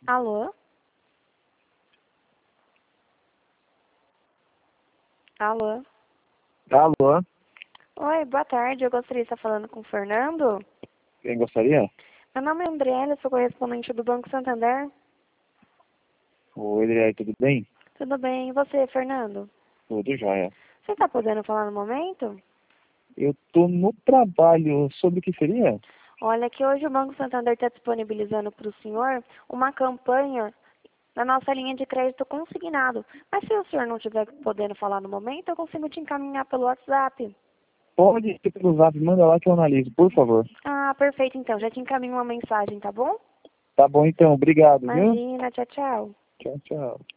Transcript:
Alô? Alô? Alô, Oi, boa tarde. Eu gostaria de estar falando com o Fernando. quem gostaria? Meu nome é Andriela, sou correspondente do Banco Santander. Oi, Adriane, tudo bem? Tudo bem? E você, Fernando? Tudo jóia. Você está podendo falar no momento? Eu tô no trabalho, sobre o que seria? Olha, que hoje o Banco Santander está disponibilizando para o senhor uma campanha na nossa linha de crédito consignado. Mas se o senhor não estiver podendo falar no momento, eu consigo te encaminhar pelo WhatsApp. Pode ir pelo zap, manda lá que eu analiso, por favor. Ah, perfeito então. Já te encaminho uma mensagem, tá bom? Tá bom então, obrigado, viu? Imagina, tchau, tchau. Tchau, tchau.